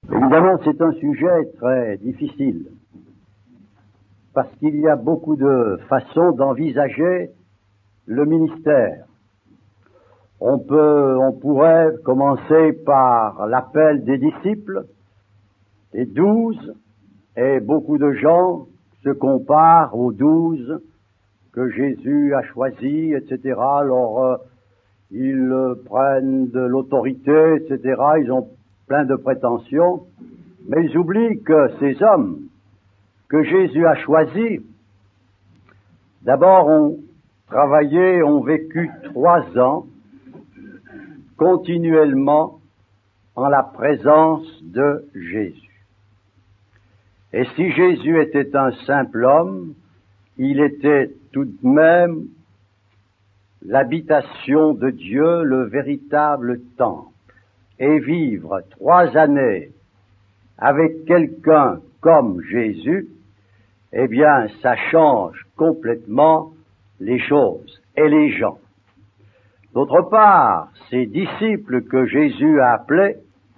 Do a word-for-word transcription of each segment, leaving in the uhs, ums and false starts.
Évidemment, c'est un sujet très difficile, parce qu'il y a beaucoup de façons d'envisager le ministère. On peut, on pourrait commencer par l'appel des disciples, des douze, et beaucoup de gens se comparent aux douze que Jésus a choisis, et cetera. Alors, euh, ils euh, prennent de l'autorité, et cetera. Ils ont plein de prétentions, mais ils oublient que ces hommes que Jésus a choisis, d'abord ont travaillé, ont vécu trois ans continuellement en la présence de Jésus. Et si Jésus était un simple homme, il était tout de même l'habitation de Dieu, le véritable temple. Et vivre trois années avec quelqu'un comme Jésus, eh bien, ça change complètement les choses et les gens. D'autre part, ces disciples que Jésus a appelés,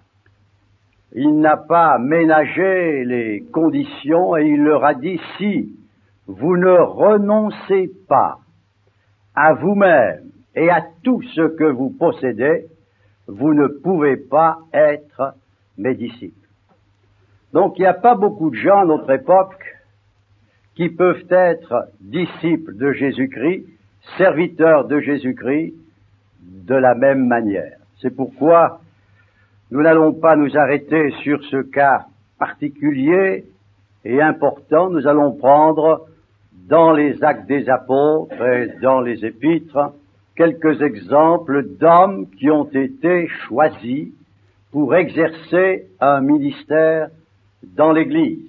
il n'a pas ménagé les conditions et il leur a dit, si vous ne renoncez pas à vous-même et à tout ce que vous possédez, vous ne pouvez pas être mes disciples. Donc il n'y a pas beaucoup de gens à notre époque qui peuvent être disciples de Jésus-Christ, serviteurs de Jésus-Christ, de la même manière. C'est pourquoi nous n'allons pas nous arrêter sur ce cas particulier et important. Nous allons prendre dans les Actes des Apôtres et dans les Épîtres quelques exemples d'hommes qui ont été choisis pour exercer un ministère dans l'Église.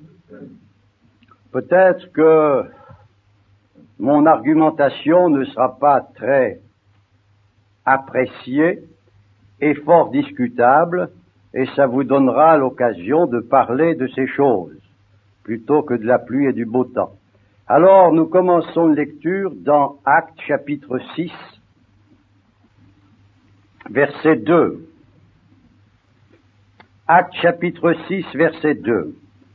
Peut-être que mon argumentation ne sera pas très appréciée et fort discutable, et ça vous donnera l'occasion de parler de ces choses, plutôt que de la pluie et du beau temps. Alors, nous commençons une lecture dans Actes chapitre six, verset deux. Actes chapitre six, verset deux.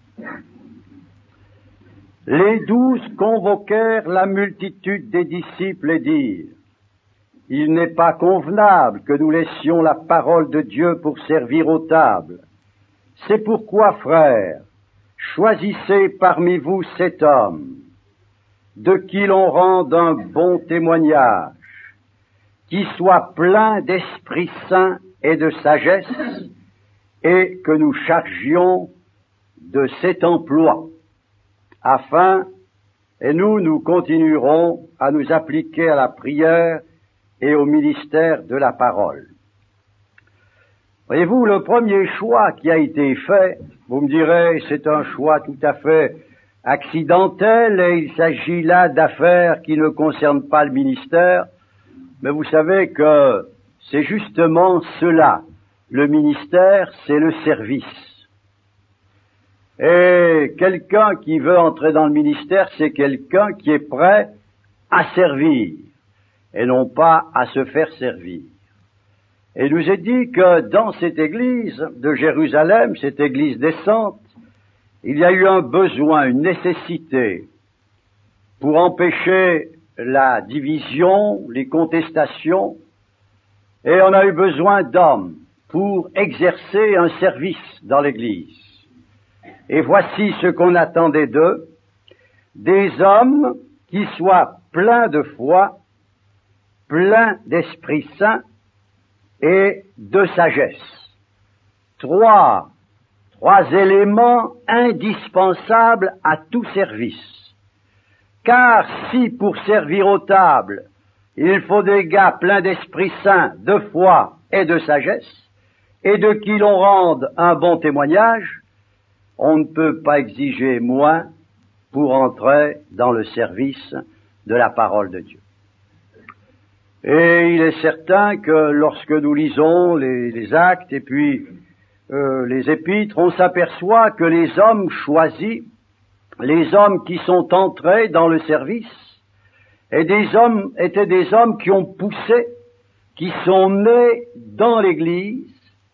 Les douze convoquèrent la multitude des disciples et dirent, « Il n'est pas convenable que nous laissions la parole de Dieu pour servir aux tables. C'est pourquoi, frères, choisissez parmi vous cet homme, de qui l'on rende un bon témoignage, qui soit plein d'Esprit Saint et de sagesse, et que nous chargions de cet emploi, afin, et nous, nous continuerons à nous appliquer à la prière et au ministère de la parole. » Voyez-vous, le premier choix qui a été fait, vous me direz, c'est un choix tout à fait accidentel et il s'agit là d'affaires qui ne concernent pas le ministère, mais vous savez que c'est justement cela. Le ministère, c'est le service. Et quelqu'un qui veut entrer dans le ministère, c'est quelqu'un qui est prêt à servir et non pas à se faire servir. Et il nous est dit que dans cette église de Jérusalem, cette église décente, il y a eu un besoin, une nécessité pour empêcher la division, les contestations, et on a eu besoin d'hommes pour exercer un service dans l'église. Et voici ce qu'on attendait d'eux, des hommes qui soient pleins de foi, pleins d'Esprit Saint et de sagesse. Trois, trois éléments indispensables à tout service. Car si pour servir aux tables, il faut des gars pleins d'Esprit Saint, de foi et de sagesse, et de qui l'on rende un bon témoignage, on ne peut pas exiger moins pour entrer dans le service de la parole de Dieu. Et il est certain que lorsque nous lisons les, les actes et puis euh, les épîtres, on s'aperçoit que les hommes choisis, les hommes qui sont entrés dans le service, et des hommes, étaient des hommes qui ont poussé, qui sont nés dans l'Église,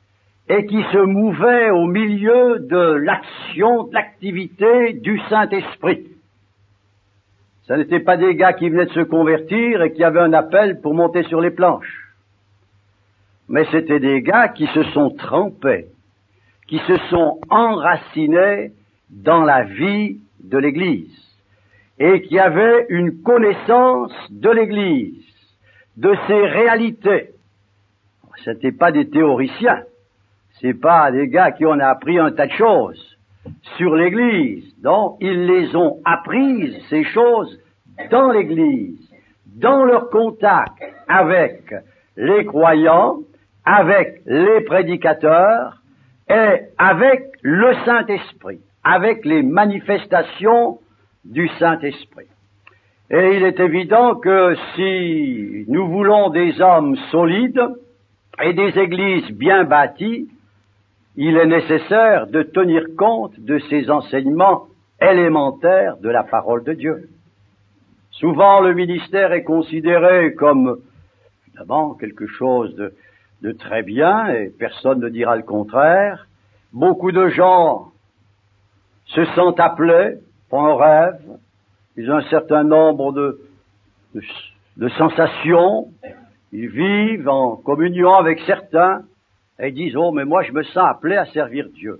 et qui se mouvaient au milieu de l'action, de l'activité du Saint-Esprit. Ce n'étaient pas des gars qui venaient de se convertir et qui avaient un appel pour monter sur les planches. Mais c'était des gars qui se sont trempés, qui se sont enracinés dans la vie de l'Église et qui avaient une connaissance de l'Église, de ses réalités. Ce n'étaient pas des théoriciens, c'est pas des gars qui ont appris un tas de choses sur l'Église. Non, ils les ont apprises, ces choses, dans l'Église, dans leur contact avec les croyants, avec les prédicateurs et avec le Saint-Esprit, avec les manifestations du Saint-Esprit. Et il est évident que si nous voulons des hommes solides et des églises bien bâties, il est nécessaire de tenir compte de ces enseignements élémentaires de la parole de Dieu. Souvent, le ministère est considéré comme, évidemment, quelque chose de, de très bien, et personne ne dira le contraire. Beaucoup de gens se sentent appelés, font un rêve, ils ont un certain nombre de, de, de sensations, ils vivent en communion avec certains, et ils disent, oh, mais moi je me sens appelé à servir Dieu.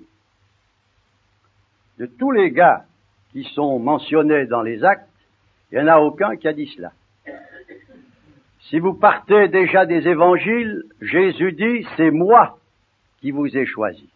De tous les gars qui sont mentionnés dans les actes, il n'y en a aucun qui a dit cela. Si vous partez déjà des évangiles, Jésus dit, c'est moi qui vous ai choisi.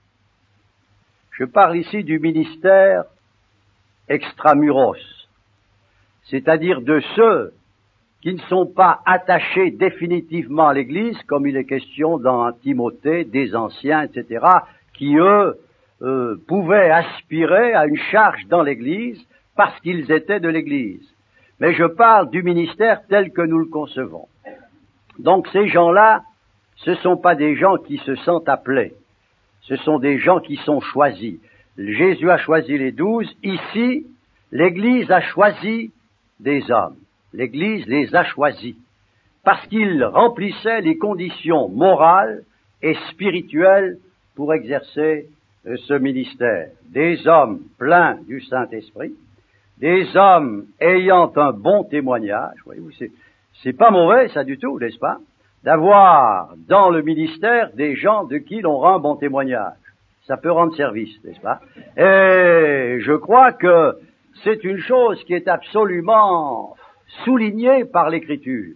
Je parle ici du ministère extramuros, c'est-à-dire de ceux qui ne sont pas attachés définitivement à l'Église, comme il est question dans Timothée, des anciens, et cetera, qui, eux, euh, pouvaient aspirer à une charge dans l'Église parce qu'ils étaient de l'Église. Mais je parle du ministère tel que nous le concevons. Donc ces gens-là, ce ne sont pas des gens qui se sentent appelés, ce sont des gens qui sont choisis. Jésus a choisi les douze, ici, l'Église a choisi des hommes. L'Église les a choisis parce qu'ils remplissaient les conditions morales et spirituelles pour exercer ce ministère. Des hommes pleins du Saint-Esprit, des hommes ayant un bon témoignage. Voyez-vous, c'est, c'est pas mauvais ça du tout, n'est-ce pas, d'avoir dans le ministère des gens de qui l'on rend un bon témoignage. Ça peut rendre service, n'est-ce pas? Et je crois que c'est une chose qui est absolument soulignée par l'Écriture.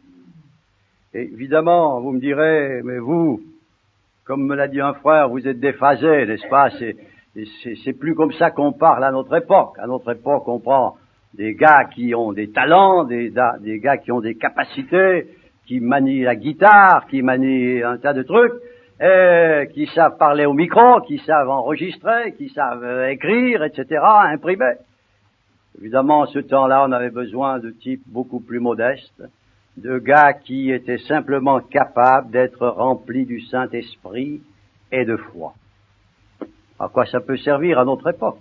Et évidemment, vous me direz, mais vous, comme me l'a dit un frère, vous êtes déphasé, n'est-ce pas? C'est, c'est, c'est plus comme ça qu'on parle à notre époque. À notre époque, on prend des gars qui ont des talents, des, des gars qui ont des capacités, qui manient la guitare, qui manient un tas de trucs, et qui savent parler au micro, qui savent enregistrer, qui savent écrire, et cetera, imprimer. Évidemment, en ce temps-là, on avait besoin de types beaucoup plus modestes, de gars qui étaient simplement capables d'être remplis du Saint-Esprit et de foi. À quoi ça peut servir à notre époque?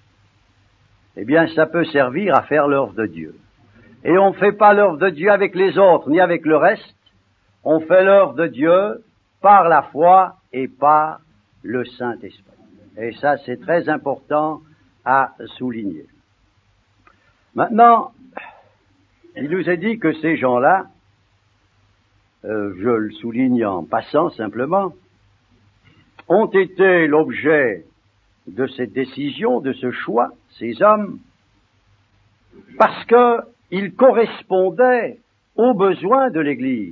Eh bien, ça peut servir à faire l'œuvre de Dieu. Et on ne fait pas l'œuvre de Dieu avec les autres, ni avec le reste. On fait l'œuvre de Dieu par la foi et par le Saint-Esprit. Et ça, c'est très important à souligner. Maintenant, il nous est dit que ces gens-là, euh, je le souligne en passant simplement, ont été l'objet de cette décision, de ce choix, ces hommes, parce qu'ils correspondaient aux besoins de l'Église.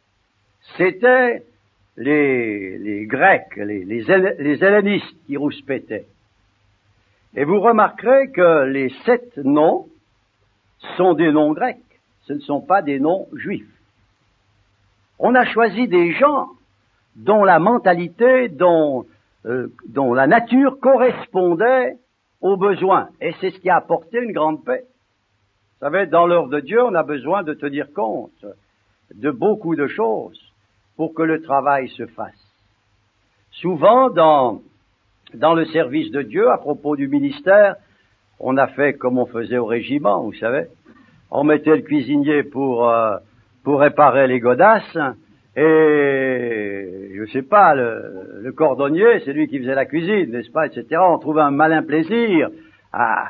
C'était les, les Grecs, les, les, les hellénistes qui rouspétaient. Et vous remarquerez que les sept noms sont des noms grecs, ce ne sont pas des noms juifs. On a choisi des gens dont la mentalité, dont, euh, dont la nature correspondait aux besoins. Et c'est ce qui a apporté une grande paix. Vous savez, dans l'œuvre de Dieu, on a besoin de tenir compte de beaucoup de choses pour que le travail se fasse. Souvent, dans, dans le service de Dieu, à propos du ministère, on a fait comme on faisait au régiment, vous savez. On mettait le cuisinier pour, euh, pour réparer les godasses, Et, je sais pas, le, le cordonnier, c'est lui qui faisait la cuisine, n'est-ce pas, et cetera. On trouve un malin plaisir à,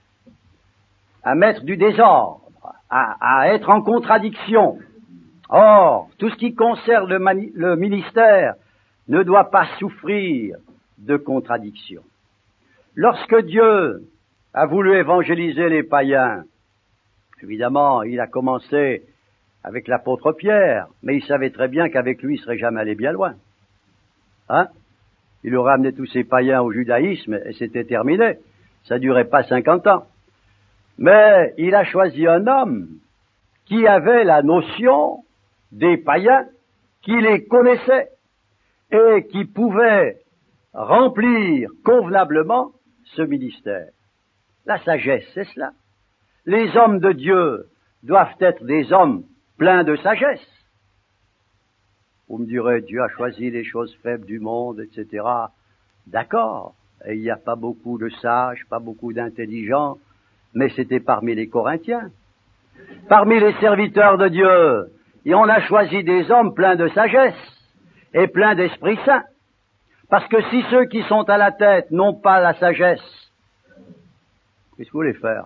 à mettre du désordre, à, à être en contradiction. Or, tout ce qui concerne le, mani- le ministère ne doit pas souffrir de contradiction. Lorsque Dieu a voulu évangéliser les païens, évidemment, il a commencé avec l'apôtre Pierre, mais il savait très bien qu'avec lui, il serait jamais allé bien loin. Hein? Il aurait amené tous ces païens au judaïsme et c'était terminé. Ça durait pas cinquante ans. Mais il a choisi un homme qui avait la notion des païens, qui les connaissait et qui pouvait remplir convenablement ce ministère. La sagesse, c'est cela. Les hommes de Dieu doivent être des hommes pleins de sagesse. Vous me direz, Dieu a choisi les choses faibles du monde, et cetera. D'accord, et il n'y a pas beaucoup de sages, pas beaucoup d'intelligents, mais c'était parmi les Corinthiens. Parmi les serviteurs de Dieu, et on a choisi des hommes pleins de sagesse et pleins d'Esprit Saint. Parce que si ceux qui sont à la tête n'ont pas la sagesse, qu'est-ce que vous voulez faire?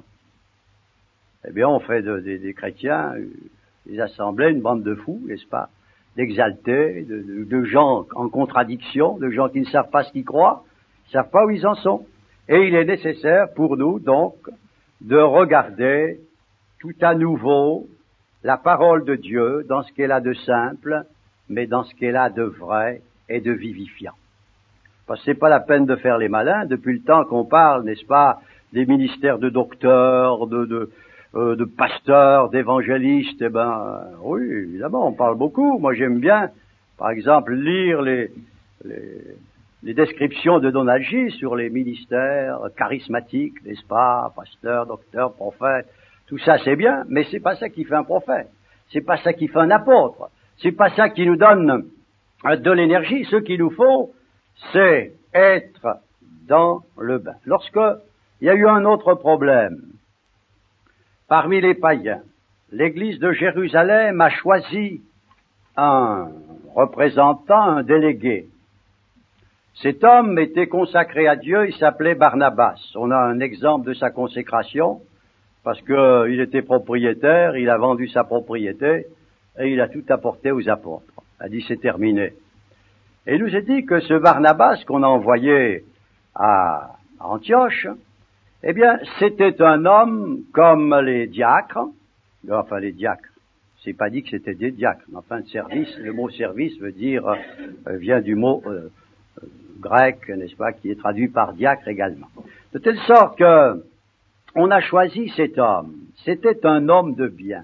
Eh bien, on fait de, de, des chrétiens des assemblées, une bande de fous, n'est-ce pas, d'exaltés, de, de, de gens en contradiction, de gens qui ne savent pas ce qu'ils croient, qui ne savent pas où ils en sont. Et il est nécessaire pour nous, donc, de regarder tout à nouveau la parole de Dieu dans ce qu'elle a de simple, mais dans ce qu'elle a de vrai et de vivifiant. Parce que c'est pas la peine de faire les malins, depuis le temps qu'on parle, n'est-ce pas, des ministères de docteurs, de, de, euh, de pasteurs, d'évangélistes, eh ben, oui, évidemment, on parle beaucoup. Moi, j'aime bien, par exemple, lire les, les, les descriptions de Donald J. sur les ministères charismatiques, n'est-ce pas, pasteurs, docteurs, prophètes. Tout ça, c'est bien, mais c'est pas ça qui fait un prophète. C'est pas ça qui fait un apôtre. C'est pas ça qui nous donne de l'énergie. Ce qu'il nous faut, c'est être dans le bain. Lorsque il y a eu un autre problème parmi les païens, l'Église de Jérusalem a choisi un représentant, un délégué. Cet homme était consacré à Dieu, il s'appelait Barnabas. On a un exemple de sa consécration, parce qu'il était propriétaire, il a vendu sa propriété, et il a tout apporté aux apôtres. Il a dit c'est terminé. Et il nous a dit que ce Barnabas qu'on a envoyé à Antioche, eh bien, c'était un homme comme les diacres, enfin les diacres, c'est pas dit que c'était des diacres, mais enfin, service, le mot service veut dire, euh, vient du mot euh, euh, grec, n'est-ce pas, qui est traduit par diacre également. De telle sorte que, on a choisi cet homme, c'était un homme de bien.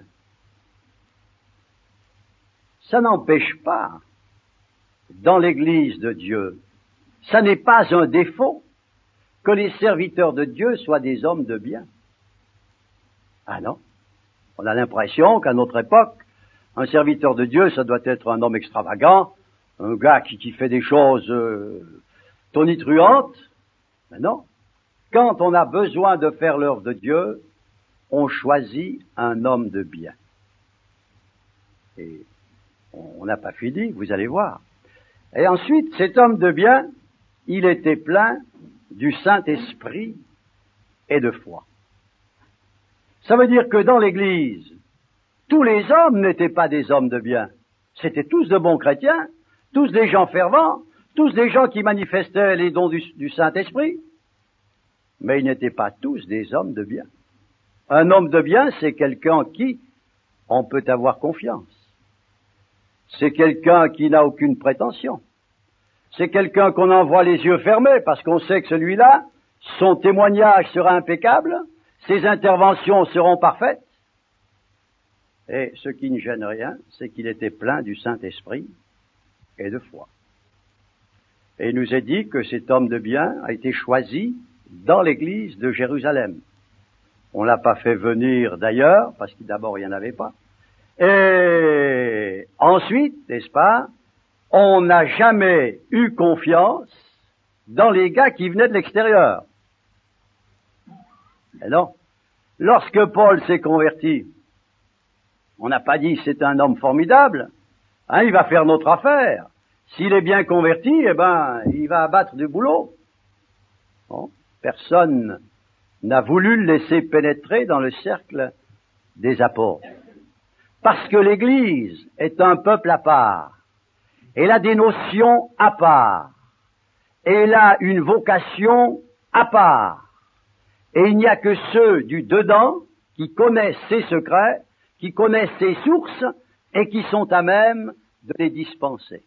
Ça n'empêche pas, dans l'Église de Dieu, ça n'est pas un défaut que les serviteurs de Dieu soient des hommes de bien. Ah non. On a l'impression qu'à notre époque, un serviteur de Dieu, ça doit être un homme extravagant, un gars qui, qui fait des choses euh, tonitruantes. Mais non. Quand on a besoin de faire l'œuvre de Dieu, on choisit un homme de bien. Et on n'a pas fini, vous allez voir. Et ensuite, cet homme de bien, il était plein du Saint-Esprit et de foi. Ça veut dire que dans l'Église, tous les hommes n'étaient pas des hommes de bien. C'étaient tous de bons chrétiens, tous des gens fervents, tous des gens qui manifestaient les dons du, du Saint-Esprit, mais ils n'étaient pas tous des hommes de bien. Un homme de bien, c'est quelqu'un en qui on peut avoir confiance. C'est quelqu'un qui n'a aucune prétention. C'est quelqu'un qu'on envoie les yeux fermés parce qu'on sait que celui-là, son témoignage sera impeccable, ses interventions seront parfaites. Et ce qui ne gêne rien, c'est qu'il était plein du Saint-Esprit et de foi. Et il nous est dit que cet homme de bien a été choisi dans l'église de Jérusalem. On ne l'a pas fait venir d'ailleurs, parce que d'abord il n'y en avait pas. Et ensuite, n'est-ce pas, on n'a jamais eu confiance dans les gars qui venaient de l'extérieur. Mais non. Lorsque Paul s'est converti, on n'a pas dit c'est un homme formidable, Hein, il va faire notre affaire. S'il est bien converti, eh ben, il va abattre du boulot. Bon, personne n'a voulu le laisser pénétrer dans le cercle des apôtres. Parce que l'Église est un peuple à part. Elle a des notions à part. Elle a une vocation à part. Et il n'y a que ceux du dedans qui connaissent ses secrets, qui connaissent ses sources et qui sont à même de les dispenser.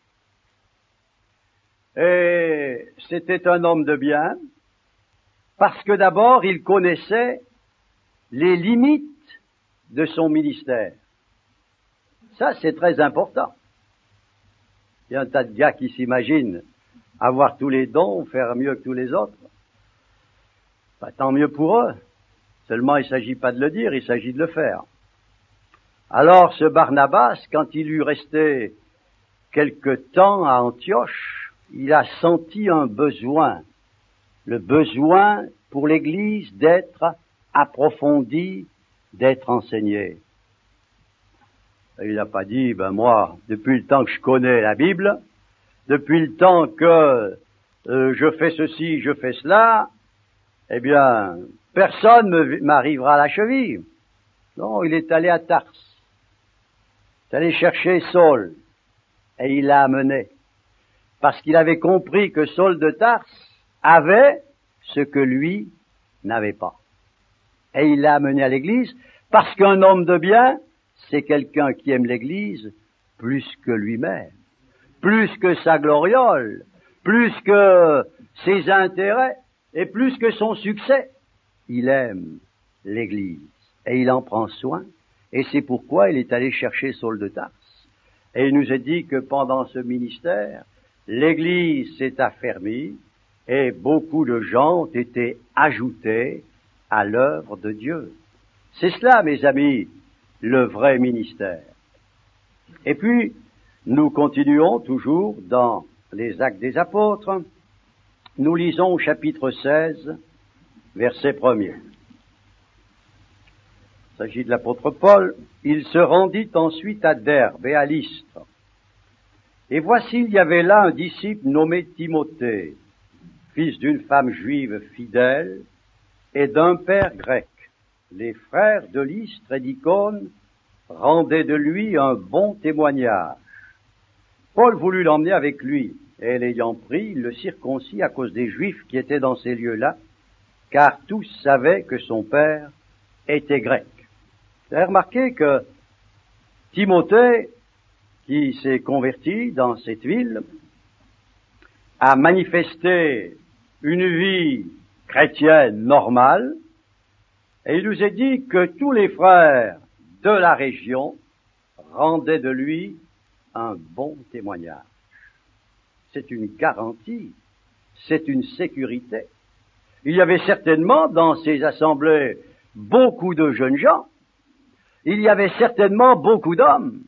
Et c'était un homme de bien, parce que d'abord il connaissait les limites de son ministère. Ça, c'est très important. Il y a un tas de gars qui s'imaginent avoir tous les dons, faire mieux que tous les autres. Bah, tant mieux pour eux. Seulement, il ne s'agit pas de le dire, il s'agit de le faire. Alors, ce Barnabas, quand il eut resté quelque temps à Antioche, il a senti un besoin, le besoin pour l'Église d'être approfondie, d'être enseignée. Et il n'a pas dit, ben moi, depuis le temps que je connais la Bible, depuis le temps que euh, je fais ceci, je fais cela, eh bien, personne ne m'arrivera à la cheville. Non, il est allé à Tars. Il est allé chercher Saul. Et il l'a amené. Parce qu'il avait compris que Saul de Tars avait ce que lui n'avait pas. Et il l'a amené à l'église, parce qu'un homme de bien, c'est quelqu'un qui aime l'église plus que lui-même, plus que sa gloriole, plus que ses intérêts, et plus que son succès. Il aime l'église, et il en prend soin, et c'est pourquoi il est allé chercher Saul de Tars. Et il nous a dit que pendant ce ministère, l'église s'est affermie, et beaucoup de gens ont été ajoutés à l'œuvre de Dieu. C'est cela, mes amis, le vrai ministère. Et puis, nous continuons toujours dans les Actes des Apôtres. Nous lisons au chapitre seize, verset premier. Il s'agit de l'apôtre Paul. Il se rendit ensuite à Derbe et à Lystre. Et voici, il y avait là un disciple nommé Timothée, fils d'une femme juive fidèle et d'un père grec. Les frères de Lystre et d'Icône rendaient de lui un bon témoignage. Paul voulut l'emmener avec lui, et l'ayant pris, il le circoncit à cause des Juifs qui étaient dans ces lieux-là, car tous savaient que son père était grec. Vous avez remarqué que Timothée, qui s'est converti dans cette ville, a manifesté une vie chrétienne normale, et il nous est dit que tous les frères de la région rendaient de lui un bon témoignage. C'est une garantie, c'est une sécurité. Il y avait certainement dans ces assemblées beaucoup de jeunes gens, il y avait certainement beaucoup d'hommes,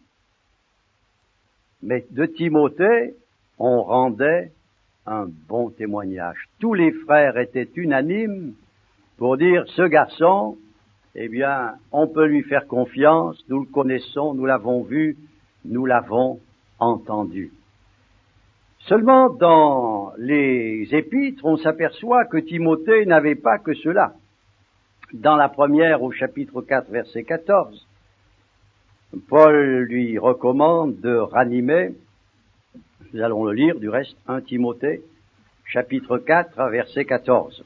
mais de Timothée, on rendait un bon témoignage. Tous les frères étaient unanimes pour dire, ce garçon, eh bien, on peut lui faire confiance, nous le connaissons, nous l'avons vu, nous l'avons entendu. Seulement, dans les épîtres, on s'aperçoit que Timothée n'avait pas que cela. Dans la première, au chapitre quatre, verset quatorze, Paul lui recommande de ranimer, nous allons le lire du reste, un Timothée, chapitre quatre, verset quatorze.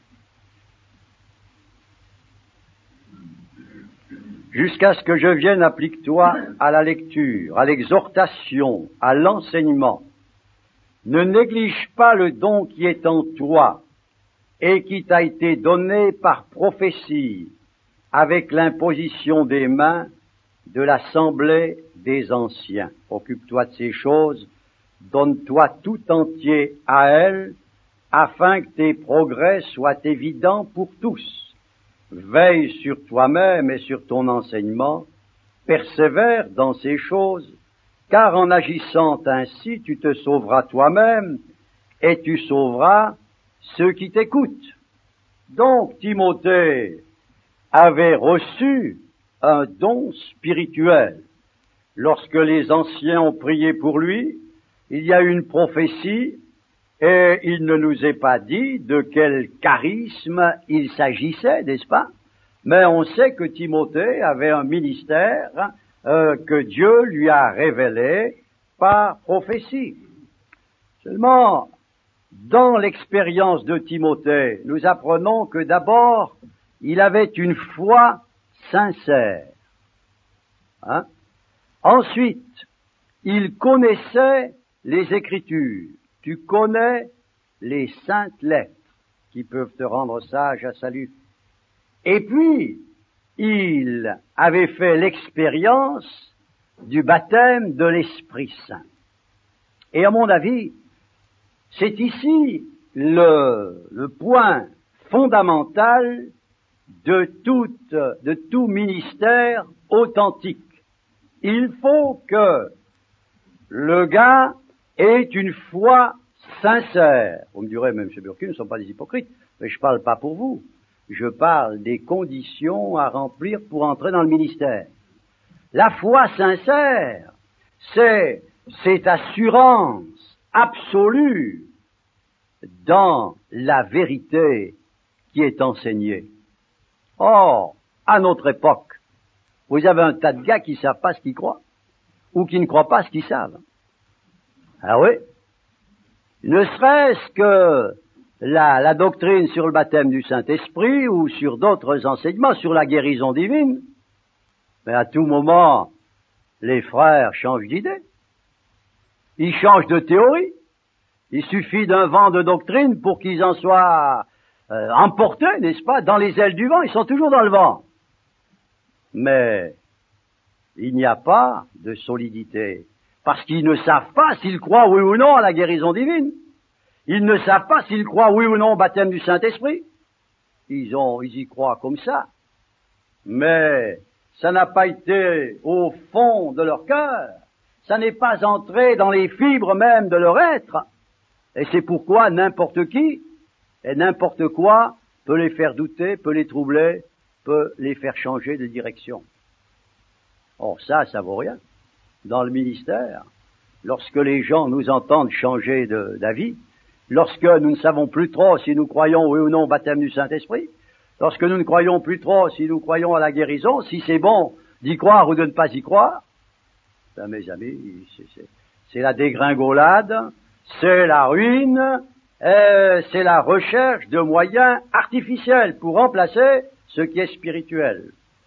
Jusqu'à ce que je vienne, applique-toi à la lecture, à l'exhortation, à l'enseignement. Ne néglige pas le don qui est en toi et qui t'a été donné par prophétie avec l'imposition des mains de l'assemblée des anciens. Occupe-toi de ces choses, donne-toi tout entier à elles, afin que tes progrès soient évidents pour tous. Veille sur toi-même et sur ton enseignement, persévère dans ces choses, car en agissant ainsi, tu te sauveras toi-même et tu sauveras ceux qui t'écoutent. Donc, Timothée avait reçu un don spirituel. lorsque les anciens ont prié pour lui, il y a eu une prophétie, et il ne nous est pas dit de quel charisme il s'agissait, n'est-ce pas? Mais on sait que Timothée avait un ministère euh, que Dieu lui a révélé par prophétie. Seulement, dans l'expérience de Timothée, nous apprenons que d'abord, il avait une foi sincère. Hein? Ensuite, il connaissait les Écritures. Tu connais les saintes lettres qui peuvent te rendre sage à salut. Et puis, il avait fait l'expérience du baptême de l'Esprit Saint. Et à mon avis, c'est ici le, le point fondamental de, toute, de tout ministère authentique. Il faut que le gars ait une foi sincère. Vous me direz, mais M. Burki, nous ne sommes pas des hypocrites, mais je ne parle pas pour vous. Je parle des conditions à remplir pour entrer dans le ministère. La foi sincère, c'est cette assurance absolue dans la vérité qui est enseignée. Or, à notre époque, vous avez un tas de gars qui ne savent pas ce qu'ils croient, ou qui ne croient pas ce qu'ils savent. Ah oui, ne serait-ce que la, la doctrine sur le baptême du Saint-Esprit, ou sur d'autres enseignements, sur la guérison divine, mais à tout moment, les frères changent d'idée. Ils changent de théorie. Il suffit d'un vent de doctrine pour qu'ils en soient euh, emportés, n'est-ce pas, dans les ailes du vent. Ils sont toujours dans le vent. Mais il n'y a pas de solidité, parce qu'ils ne savent pas s'ils croient oui ou non à la guérison divine. Ils ne savent pas s'ils croient oui ou non au baptême du Saint-Esprit. Ils ont, ils y croient comme ça. Mais ça n'a pas été au fond de leur cœur. Ça n'est pas entré dans les fibres même de leur être. Et c'est pourquoi n'importe qui et n'importe quoi peut les faire douter, peut les troubler, peut les faire changer de direction. Or ça, ça vaut rien. Dans le ministère, lorsque les gens nous entendent changer de, d'avis, lorsque nous ne savons plus trop si nous croyons oui ou non au baptême du Saint-Esprit, lorsque nous ne croyons plus trop si nous croyons à la guérison, si c'est bon d'y croire ou de ne pas y croire, ben mes amis, c'est, c'est, c'est la dégringolade, c'est la ruine, et c'est la recherche de moyens artificiels pour remplacer ce qui est spirituel.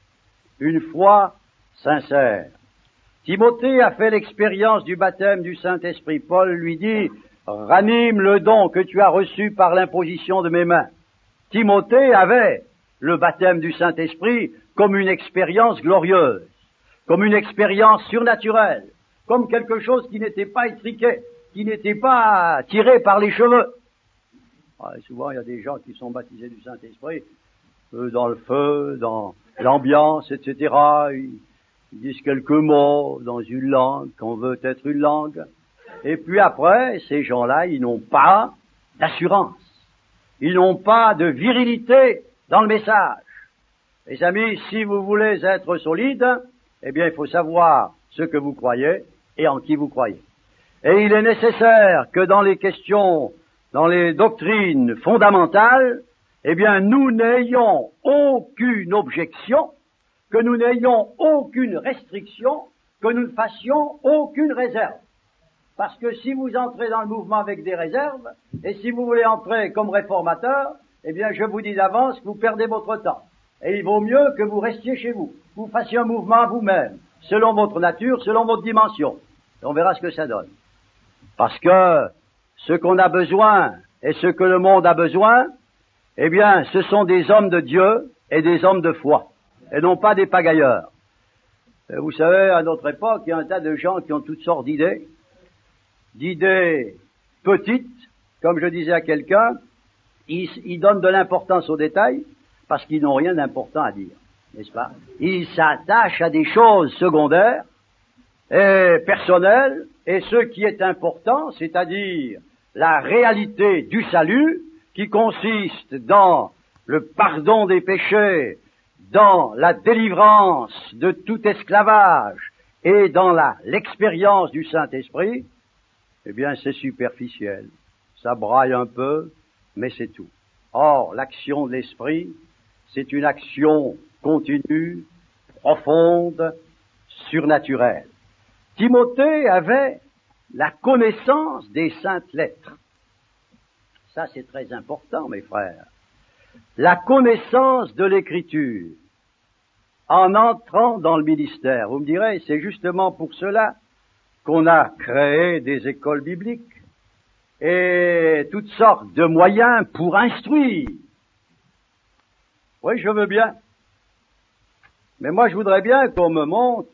Une foi sincère. Timothée a fait l'expérience du baptême du Saint-Esprit. Paul lui dit, ranime le don que tu as reçu par l'imposition de mes mains. Timothée avait le baptême du Saint-Esprit comme une expérience glorieuse, comme une expérience surnaturelle, comme quelque chose qui n'était pas étriqué, qui n'était pas tiré par les cheveux. Ah, souvent, il y a des gens qui sont baptisés du Saint-Esprit, euh, dans le feu, dans l'ambiance, et cetera. Ils, ils disent quelques mots dans une langue, qu'on veut être une langue. Et puis après, ces gens-là, ils n'ont pas d'assurance. Ils n'ont pas de virilité dans le message. Les amis, si vous voulez être solide, eh bien, il faut savoir ce que vous croyez et en qui vous croyez. Et il est nécessaire que dans les questions, dans les doctrines fondamentales, eh bien, nous n'ayons aucune objection, que nous n'ayons aucune restriction, que nous ne fassions aucune réserve. Parce que si vous entrez dans le mouvement avec des réserves, et si vous voulez entrer comme réformateur, eh bien, je vous dis d'avance que vous perdez votre temps. Et il vaut mieux que vous restiez chez vous, que vous fassiez un mouvement vous-même, selon votre nature, selon votre dimension. Et on verra ce que ça donne. Parce que ce qu'on a besoin et ce que le monde a besoin, eh bien, ce sont des hommes de Dieu et des hommes de foi, et non pas des pagailleurs. Et vous savez, à notre époque, il y a un tas de gens qui ont toutes sortes d'idées, d'idées petites, comme je disais à quelqu'un, ils, ils donnent de l'importance aux détails parce qu'ils n'ont rien d'important à dire, n'est-ce pas? Ils s'attachent à des choses secondaires et personnelles, et ce qui est important, c'est-à-dire la réalité du salut, qui consiste dans le pardon des péchés, dans la délivrance de tout esclavage et dans la, l'expérience du Saint-Esprit, eh bien c'est superficiel. Ça braille un peu, mais c'est tout. Or, l'action de l'Esprit, c'est une action continue, profonde, surnaturelle. Timothée avait la connaissance des saintes lettres. Ça, c'est très important, mes frères. La connaissance de l'Écriture en entrant dans le ministère. Vous me direz, c'est justement pour cela qu'on a créé des écoles bibliques et toutes sortes de moyens pour instruire. Oui, je veux bien. Mais moi, je voudrais bien qu'on me montre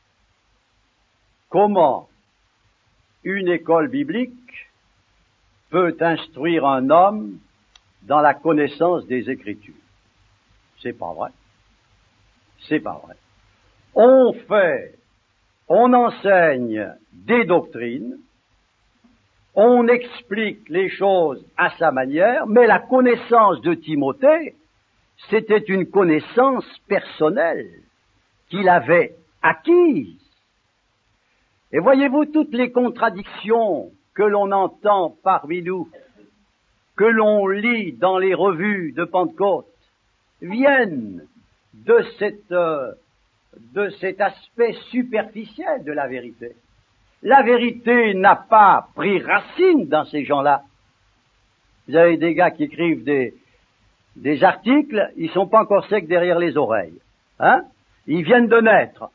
comment une école biblique peut instruire un homme dans la connaissance des Écritures. C'est pas vrai. C'est pas vrai. On fait, on enseigne des doctrines, on explique les choses à sa manière, mais la connaissance de Timothée, c'était une connaissance personnelle qu'il avait acquise. Et voyez-vous toutes les contradictions que l'on entend parmi nous, que l'on lit dans les revues de Pentecôte, viennent de cette, euh, de cet aspect superficiel de la vérité. La vérité n'a pas pris racine dans ces gens-là. Vous avez des gars qui écrivent des, des articles, ils sont pas encore secs derrière les oreilles. Hein? Ils viennent de naître.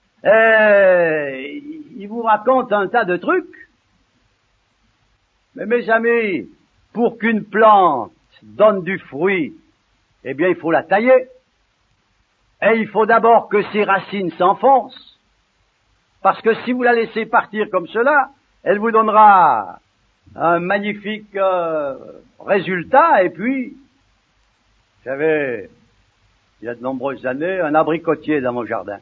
Et ils vous racontent un tas de trucs. Mais mes amis, pour qu'une plante donne du fruit, eh bien il faut la tailler. Et il faut d'abord que ses racines s'enfoncent. Parce que si vous la laissez partir comme cela, elle vous donnera un magnifique euh, résultat. Et puis, j'avais, il y a de nombreuses années, un abricotier dans mon jardin.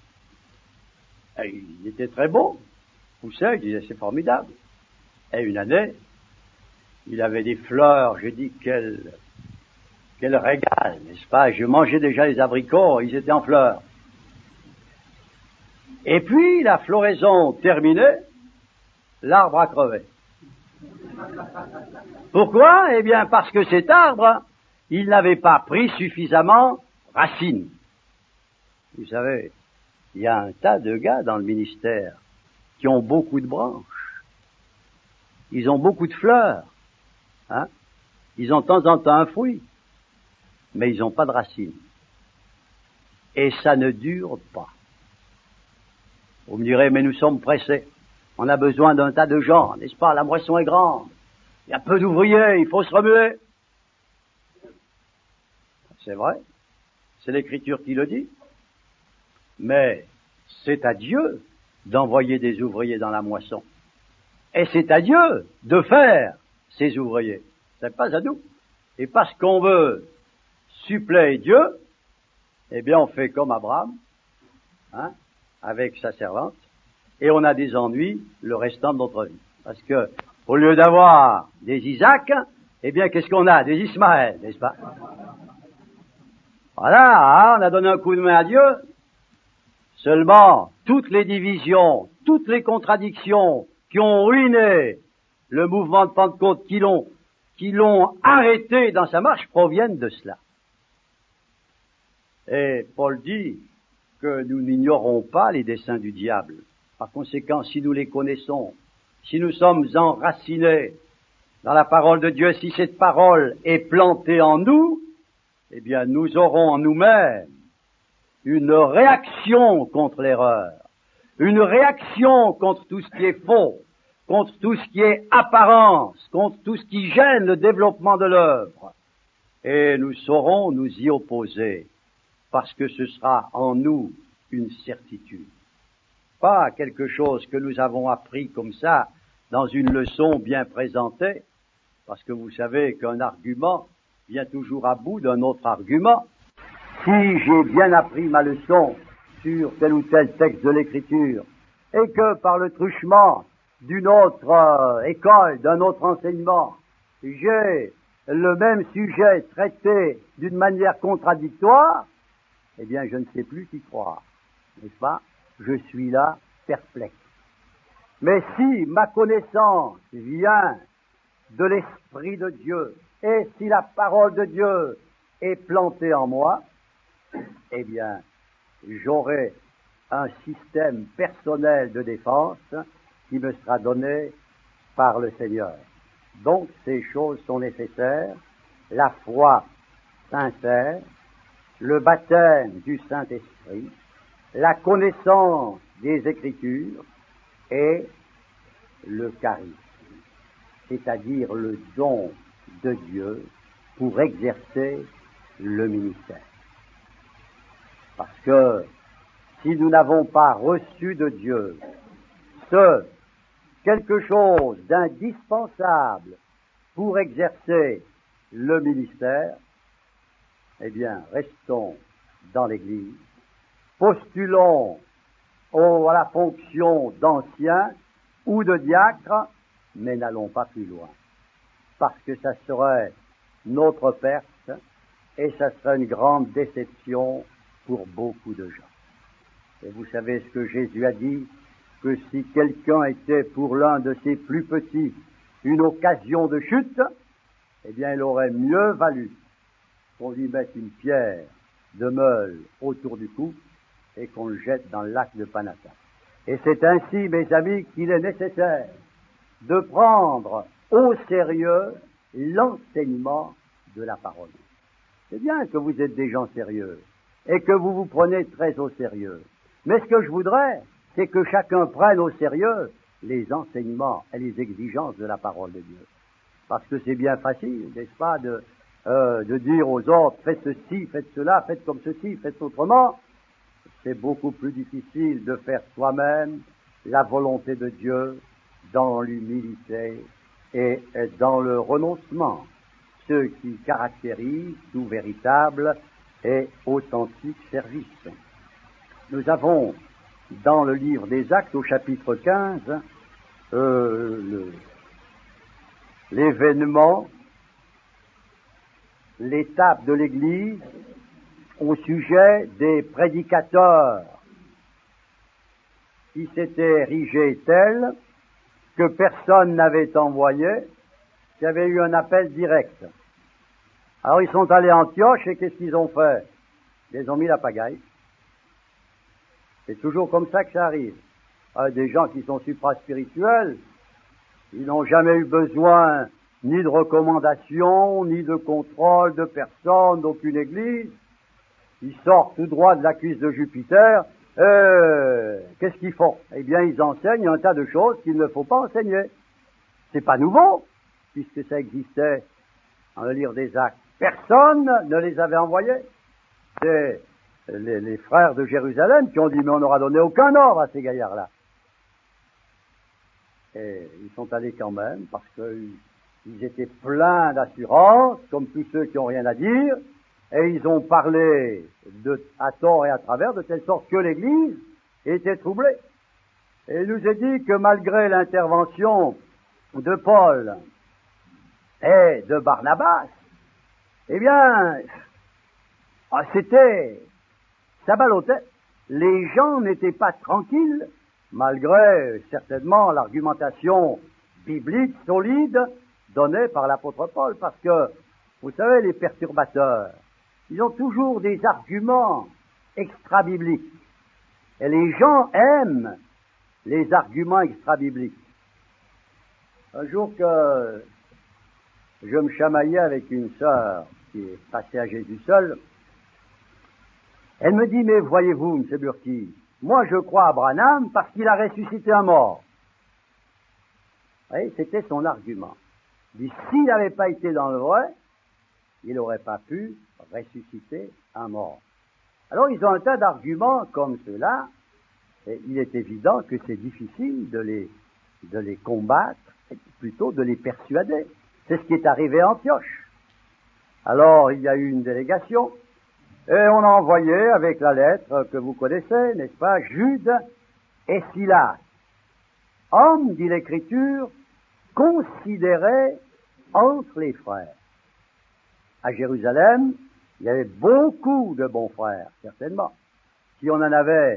Et il était très beau. Poussait, je disais, c'est formidable. Et une année, il avait des fleurs, j'ai dit, quel, quel régal, n'est-ce pas? Je mangeais déjà les abricots, ils étaient en fleurs. Et puis, la floraison terminée, l'arbre a crevé. Pourquoi? Eh bien, parce que cet arbre, il n'avait pas pris suffisamment racine. Vous savez, il y a un tas de gars dans le ministère qui ont beaucoup de branches. Ils ont beaucoup de fleurs. Hein? Ils ont de temps en temps un fruit. Mais ils n'ont pas de racines. Et ça ne dure pas. Vous me direz, mais nous sommes pressés. On a besoin d'un tas de gens, n'est-ce pas? La moisson est grande. Il y a peu d'ouvriers, il faut se remuer. C'est vrai. C'est l'Écriture qui le dit. Mais c'est à Dieu d'envoyer des ouvriers dans la moisson. Et c'est à Dieu de faire ces ouvriers. C'est pas à nous. Et parce qu'on veut suppléer Dieu, eh bien on fait comme Abraham, hein, avec sa servante, et on a des ennuis le restant de notre vie. Parce que, au lieu d'avoir des Isaac, eh bien qu'est-ce qu'on a? Des Ismaël, n'est-ce pas? Voilà, hein, on a donné un coup de main à Dieu. Seulement, toutes les divisions, toutes les contradictions qui ont ruiné le mouvement de Pentecôte, qui l'ont, qui l'ont arrêté dans sa marche, proviennent de cela. Et Paul dit que nous n'ignorons pas les desseins du diable. Par conséquent, si nous les connaissons, si nous sommes enracinés dans la parole de Dieu, si cette parole est plantée en nous, eh bien, nous aurons en nous-mêmes une réaction contre l'erreur, une réaction contre tout ce qui est faux, contre tout ce qui est apparence, contre tout ce qui gêne le développement de l'œuvre. Et nous saurons nous y opposer, parce que ce sera en nous une certitude. Pas quelque chose que nous avons appris comme ça, dans une leçon bien présentée, parce que vous savez qu'un argument vient toujours à bout d'un autre argument. Si j'ai bien appris ma leçon sur tel ou tel texte de l'Écriture, et que par le truchement d'une autre euh, école, d'un autre enseignement, j'ai le même sujet traité d'une manière contradictoire, eh bien je ne sais plus qui croire, n'est-ce pas? je suis là perplexe. Mais si ma connaissance vient de l'Esprit de Dieu, et si la parole de Dieu est plantée en moi, eh bien, j'aurai un système personnel de défense qui me sera donné par le Seigneur. Donc, ces choses sont nécessaires, la foi sincère, le baptême du Saint-Esprit, la connaissance des Écritures et le charisme, c'est-à-dire le don de Dieu pour exercer le ministère. Parce que si nous n'avons pas reçu de Dieu ce quelque chose d'indispensable pour exercer le ministère, eh bien, restons dans l'Église, postulons au, à la fonction d'ancien ou de diacre, mais n'allons pas plus loin, parce que ça serait notre perte et ça serait une grande déception pour beaucoup de gens. Et vous savez ce que Jésus a dit, que si quelqu'un était pour l'un de ses plus petits une occasion de chute, eh bien il aurait mieux valu qu'on lui mette une pierre de meule autour du cou et qu'on le jette dans le lac de Panata. Et c'est ainsi, mes amis, qu'il est nécessaire de prendre au sérieux l'enseignement de la parole. C'est bien que vous êtes des gens sérieux et que vous vous prenez très au sérieux. Mais ce que je voudrais, c'est que chacun prenne au sérieux les enseignements et les exigences de la parole de Dieu. Parce que c'est bien facile, n'est-ce pas, de, euh, de dire aux autres, faites ceci, faites cela, faites comme ceci, faites autrement. C'est beaucoup plus difficile de faire soi-même la volonté de Dieu dans l'humilité et dans le renoncement, ce qui caractérise tout véritable et authentique service. Nous avons dans le livre des Actes au chapitre quinze euh, le, l'événement, l'étape de l'Église au sujet des prédicateurs qui s'étaient érigés tels que personne n'avait envoyé, qu'il y avait eu un appel direct. Alors ils sont allés à Antioche et qu'est-ce qu'ils ont fait? Ils les ont mis la pagaille. C'est toujours comme ça que ça arrive. Ah, des gens qui sont supra-spirituels, ils n'ont jamais eu besoin ni de recommandation, ni de contrôle de personne, d'aucune église. Ils sortent tout droit de la cuisse de Jupiter. Euh, qu'est-ce qu'ils font? Eh bien, ils enseignent un tas de choses qu'il ne faut pas enseigner. C'est pas nouveau, puisque ça existait dans le livre des Actes. Personne ne les avait envoyés. C'est les, les frères de Jérusalem qui ont dit, mais on n'aura donné aucun ordre à ces gaillards-là. Et ils sont allés quand même, parce qu'ils étaient pleins d'assurance, comme tous ceux qui n'ont rien à dire, et ils ont parlé de, à tort et à travers, de telle sorte que l'Église était troublée. Et il nous est dit que malgré l'intervention de Paul et de Barnabas, eh bien, c'était, ça ballottait. Les gens n'étaient pas tranquilles, malgré certainement l'argumentation biblique solide donnée par l'apôtre Paul, parce que, vous savez, les perturbateurs, ils ont toujours des arguments extra-bibliques. Et les gens aiment les arguments extra-bibliques. Un jour que je me chamaillais avec une sœur qui est passée à Jésus seule, elle me dit, mais voyez-vous, M. Burki, moi je crois à Branham parce qu'il a ressuscité un mort. Vous voyez, c'était son argument. Il dit, s'il n'avait pas été dans le vrai, il n'aurait pas pu ressusciter un mort. Alors ils ont un tas d'arguments comme ceux-là, et il est évident que c'est difficile de les, de les combattre, et plutôt de les persuader. C'est ce qui est arrivé à Antioche. Alors il y a eu une délégation, et on a envoyé avec la lettre que vous connaissez, n'est-ce pas, Jude et Silas, hommes, dit l'Écriture, considérés entre les frères. À Jérusalem, il y avait beaucoup de bons frères, certainement. Si on en avait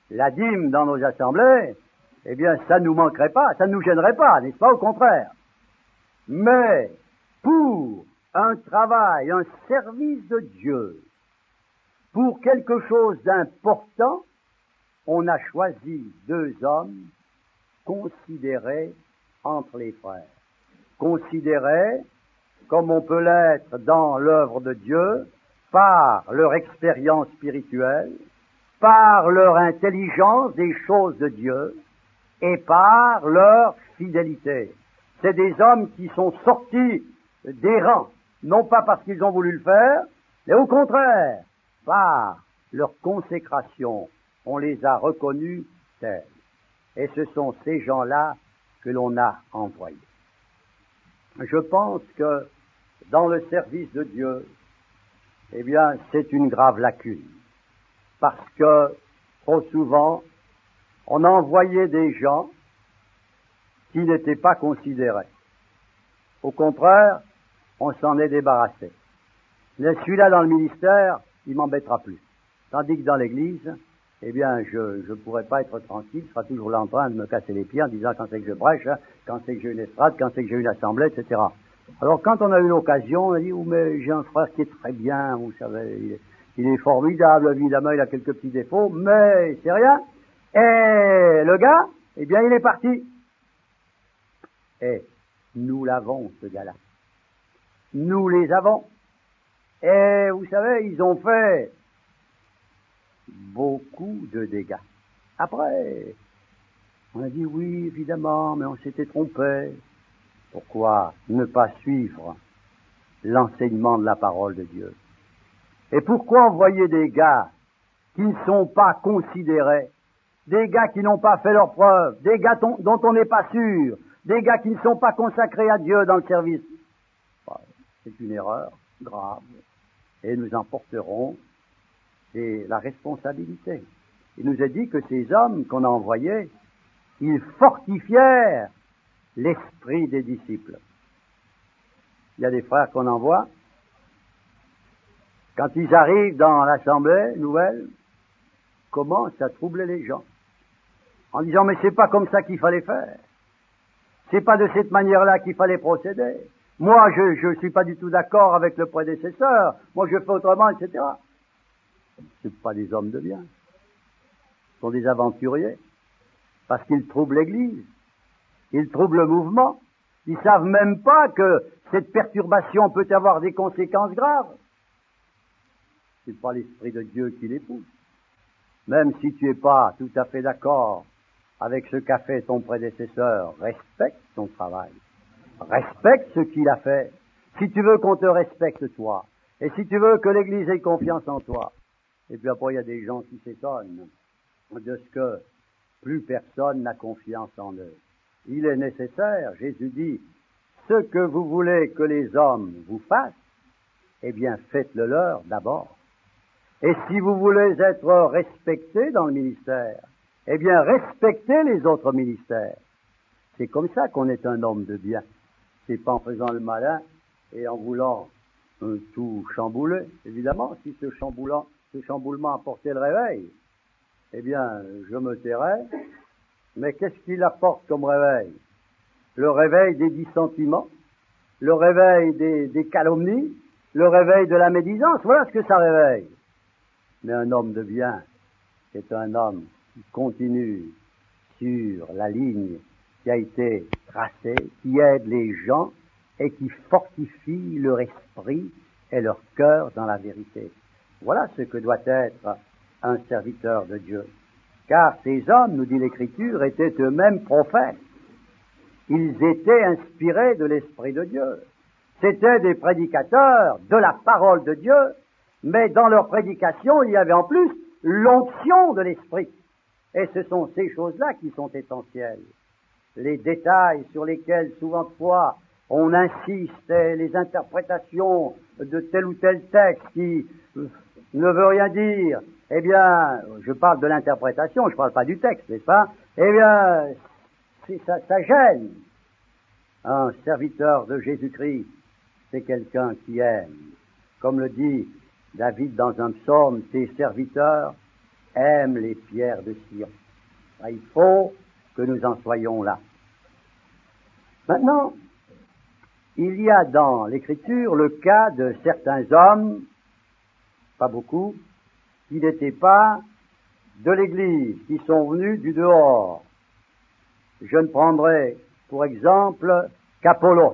la dîme dans nos assemblées, eh bien, ça ne nous manquerait pas, ça ne nous gênerait pas, n'est-ce pas, au contraire. Mais, pour un travail, un service de Dieu, pour quelque chose d'important, on a choisi deux hommes considérés entre les frères. Considérés comme on peut l'être dans l'œuvre de Dieu, par leur expérience spirituelle, par leur intelligence des choses de Dieu, et par leur fidélité. C'est des hommes qui sont sortis des rangs, non pas parce qu'ils ont voulu le faire, mais au contraire, par leur consécration, on les a reconnus tels. Et ce sont ces gens-là que l'on a envoyés. Je pense que dans le service de Dieu, eh bien, c'est une grave lacune. Parce que, trop souvent, on a envoyé des gens qui n'étaient pas considérés. Au contraire, on s'en est débarrassé. Mais celui-là dans le ministère, il m'embêtera plus. Tandis que dans l'Église, eh bien, je ne pourrais pas être tranquille, je serai toujours là en train de me casser les pieds en disant quand c'est que je prêche, quand c'est que j'ai une estrade, quand c'est que j'ai une assemblée, et cetera. Alors quand on a eu l'occasion, on a dit, oh, mais j'ai un frère qui est très bien, vous savez, il est, il est formidable, évidemment, il a quelques petits défauts, mais c'est rien. Et le gars, eh bien, il est parti. Et nous l'avons, ce gars-là. Nous les avons. Et vous savez, ils ont fait beaucoup de dégâts. Après, on a dit oui, évidemment, mais on s'était trompé. Pourquoi ne pas suivre l'enseignement de la parole de Dieu? Et pourquoi envoyer des gars qui ne sont pas considérés, des gars qui n'ont pas fait leurs preuves, des gars dont on n'est pas sûr, des gars qui ne sont pas consacrés à Dieu dans le service? C'est une erreur grave. Et nous en porterons et la responsabilité. Il nous a dit que ces hommes qu'on a envoyés, ils fortifièrent l'esprit des disciples. Il y a des frères qu'on envoie, quand ils arrivent dans l'assemblée nouvelle, commencent à troubler les gens, en disant mais c'est pas comme ça qu'il fallait faire, c'est pas de cette manière-là qu'il fallait procéder. Moi, je je suis pas du tout d'accord avec le prédécesseur, moi je fais autrement, et cetera. C'est pas des hommes de bien, ce sont des aventuriers, parce qu'ils troublent l'Église, ils troublent le mouvement, ils savent même pas que cette perturbation peut avoir des conséquences graves. C'est pas l'Esprit de Dieu qui les pousse. Même si tu es pas tout à fait d'accord avec ce qu'a fait ton prédécesseur, respecte son travail. Respecte ce qu'il a fait. Si tu veux qu'on te respecte toi, et si tu veux que l'Église ait confiance en toi. Et puis après, il y a des gens qui s'étonnent de ce que plus personne n'a confiance en eux. Il est nécessaire, Jésus dit, ce que vous voulez que les hommes vous fassent, eh bien, faites-le leur d'abord. Et si vous voulez être respecté dans le ministère, eh bien, respectez les autres ministères. C'est comme ça qu'on est un homme de bien. C'est pas en faisant le malin et en voulant euh, tout chambouler. Évidemment, si ce chamboulant, ce chamboulement apportait le réveil, eh bien, je me tairais. Mais qu'est-ce qu'il apporte comme réveil? Le réveil des dissentiments, le réveil des, des calomnies, le réveil de la médisance. Voilà ce que ça réveille. Mais un homme de bien, c'est un homme qui continue sur la ligne qui a été tracée, qui aide les gens et qui fortifie leur esprit et leur cœur dans la vérité. Voilà ce que doit être un serviteur de Dieu. Car ces hommes, nous dit l'Écriture, étaient eux-mêmes prophètes. Ils étaient inspirés de l'Esprit de Dieu. C'étaient des prédicateurs de la parole de Dieu, mais dans leur prédication, il y avait en plus l'onction de l'Esprit. Et ce sont ces choses-là qui sont essentielles. Les détails sur lesquels, souvent de fois, on insiste, et les interprétations de tel ou tel texte qui ne veut rien dire, eh bien, je parle de l'interprétation, je ne parle pas du texte, n'est-ce pas? Eh bien, ça, ça gêne. Un serviteur de Jésus-Christ, c'est quelqu'un qui aime. Comme le dit David dans un psaume, tes serviteurs aime les pierres de Sion. Il faut que nous en soyons là. Maintenant, il y a dans l'Écriture le cas de certains hommes, pas beaucoup, qui n'étaient pas de l'Église, qui sont venus du dehors. Je ne prendrai pour exemple qu'Apollos.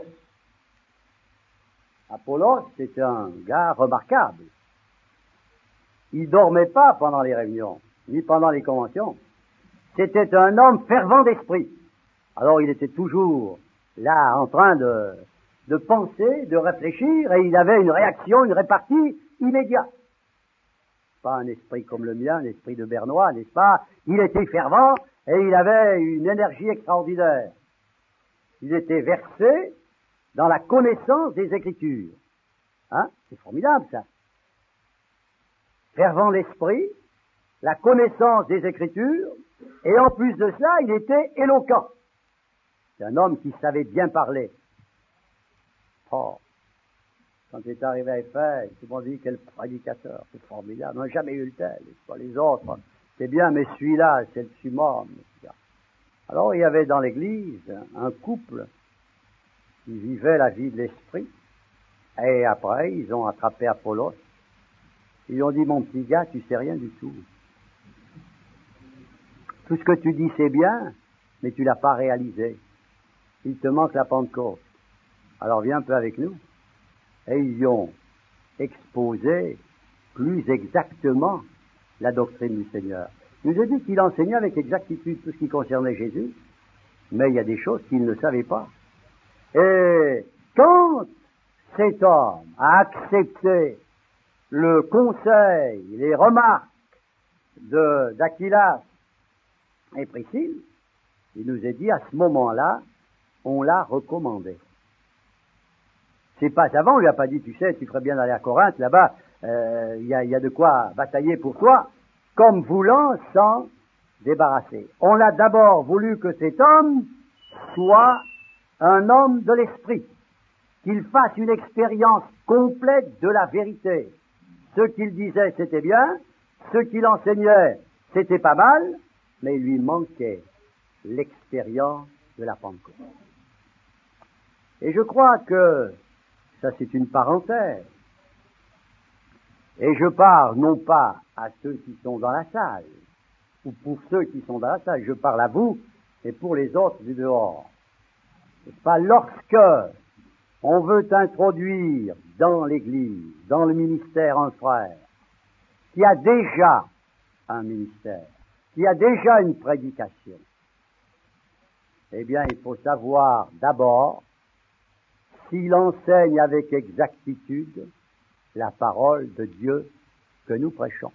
Apollos, c'est un gars remarquable. Il dormait pas pendant les réunions, ni pendant les conventions. C'était un homme fervent d'esprit. Alors il était toujours là en train de, de penser, de réfléchir, et il avait une réaction, une répartie immédiate. Pas un esprit comme le mien, un esprit de Bernois, n'est-ce pas? Il était fervent et il avait une énergie extraordinaire. Il était versé dans la connaissance des Écritures. Hein? C'est formidable, ça. Fervent d'esprit, la connaissance des Écritures, et en plus de ça, il était éloquent. C'est un homme qui savait bien parler. Oh, quand il est arrivé à Éphèse, tout le monde dit quel prédicateur, c'est formidable. On n'a jamais eu le tel. Les autres, c'est bien, mais celui-là, c'est le summum. Alors il y avait dans l'église un couple qui vivait la vie de l'esprit, et après ils ont attrapé Apollos. Ils lui ont dit, mon petit gars, tu sais rien du tout. Tout ce que tu dis c'est bien, mais tu l'as pas réalisé. Il te manque la Pentecôte. Alors viens un peu avec nous. Et ils lui ont exposé plus exactement la doctrine du Seigneur. Il nous a dit qu'il enseignait avec exactitude tout ce qui concernait Jésus, mais il y a des choses qu'il ne savait pas. Et quand cet homme a accepté le conseil, les remarques de, d'Aquilas et Priscille, il nous a dit à ce moment-là, on l'a recommandé. C'est pas avant, on lui a pas dit, tu sais, tu ferais bien d'aller à Corinthe, là-bas, il euh, y, a, y a de quoi batailler pour toi, comme voulant s'en débarrasser. On a d'abord voulu que cet homme soit un homme de l'esprit, qu'il fasse une expérience complète de la vérité. Ce qu'il disait, c'était bien, ce qu'il enseignait, c'était pas mal, mais il lui manquait l'expérience de la Pentecôte. Et je crois que ça, c'est une parenthèse. Et je parle non pas à ceux qui sont dans la salle, ou pour ceux qui sont dans la salle, je parle à vous et pour les autres du dehors. C'est pas lorsque on veut introduire dans l'Église, dans le ministère, un frère qui a déjà un ministère, qui a déjà une prédication, eh bien, il faut savoir d'abord s'il enseigne avec exactitude la parole de Dieu que nous prêchons.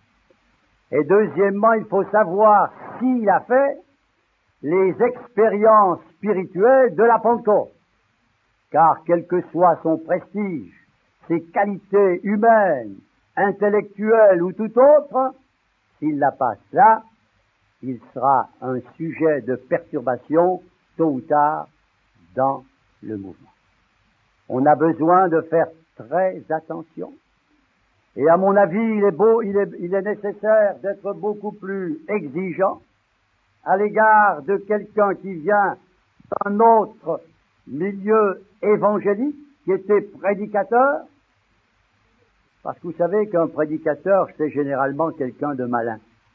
Et deuxièmement, il faut savoir s'il a fait les expériences spirituelles de la Pentecôte. Car quel que soit son prestige, ses qualités humaines, intellectuelles ou tout autre, s'il n'a pas cela, il sera un sujet de perturbation tôt ou tard dans le mouvement. On a besoin de faire très attention. Et à mon avis, il est beau, il est, il est nécessaire d'être beaucoup plus exigeant à l'égard de quelqu'un qui vient d'un autre milieu évangélique, qui était prédicateur. Parce que vous savez qu'un prédicateur, c'est généralement quelqu'un de malin.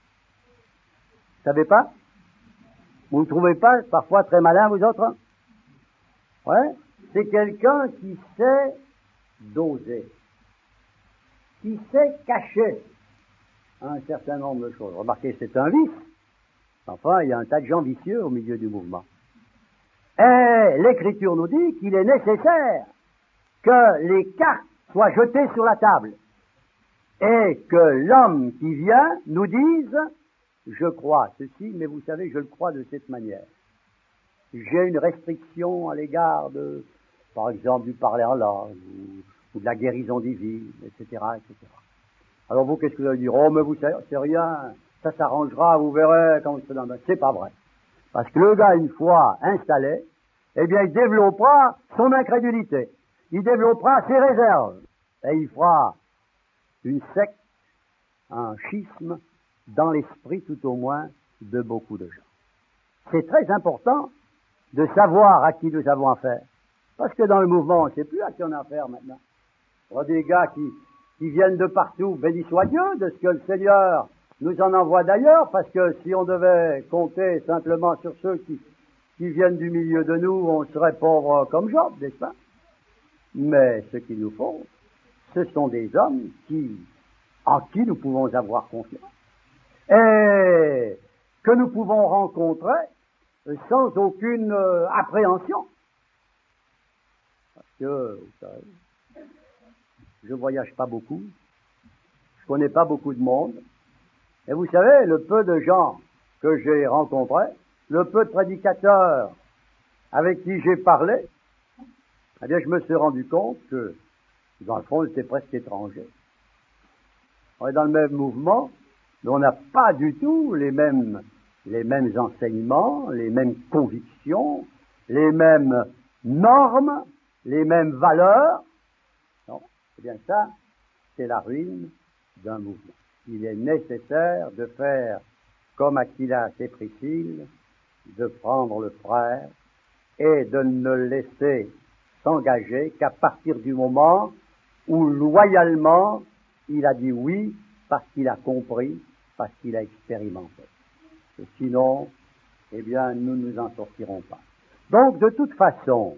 Vous savez pas? Vous ne trouvez pas parfois très malin, vous autres? Ouais? C'est quelqu'un qui sait doser, qui sait cacher un certain nombre de choses. Remarquez, c'est un vice. Enfin, il y a un tas de gens vicieux au milieu du mouvement. Et l'Écriture nous dit qu'il est nécessaire que les cartes soient jetées sur la table et que l'homme qui vient nous dise « Je crois ceci, mais vous savez, je le crois de cette manière. J'ai une restriction à l'égard de, par exemple, du parler en langue ou, ou de la guérison divine, et cetera, et cetera. Alors vous, qu'est-ce que vous allez dire? Oh, mais vous savez, c'est rien, ça s'arrangera, vous verrez quand vous serez dans le... C'est pas vrai. Parce que le gars, une fois installé, eh bien, il développera son incrédulité. Il développera ses réserves. Et il fera une secte, un schisme, dans l'esprit tout au moins de beaucoup de gens. C'est très important de savoir à qui nous avons affaire. Parce que dans le mouvement, on ne sait plus à qui on a affaire maintenant. Il y a des gars qui, qui viennent de partout, béni soit Dieu de ce que le Seigneur nous en envoie d'ailleurs, parce que si on devait compter simplement sur ceux qui, qui viennent du milieu de nous, on serait pauvres comme Job, n'est-ce pas? Mais ce qu'il nous faut, ce sont des hommes qui, en qui nous pouvons avoir confiance et que nous pouvons rencontrer sans aucune euh, appréhension. Parce que, vous savez, je voyage pas beaucoup, je connais pas beaucoup de monde, et vous savez, le peu de gens que j'ai rencontrés, le peu de prédicateurs avec qui j'ai parlé, eh bien, je me suis rendu compte que, dans le fond, j'étais presque étranger. On est dans le même mouvement, mais on n'a pas du tout les mêmes, les mêmes enseignements, les mêmes convictions, les mêmes normes, les mêmes valeurs. Non, eh bien ça, c'est la ruine d'un mouvement. Il est nécessaire de faire comme Aquilas et Priscille, de prendre le frère et de ne le laisser s'engager qu'à partir du moment où loyalement il a dit oui parce qu'il a compris, parce qu'il a expérimenté. Et sinon, eh bien, nous ne nous en sortirons pas. Donc, de toute façon,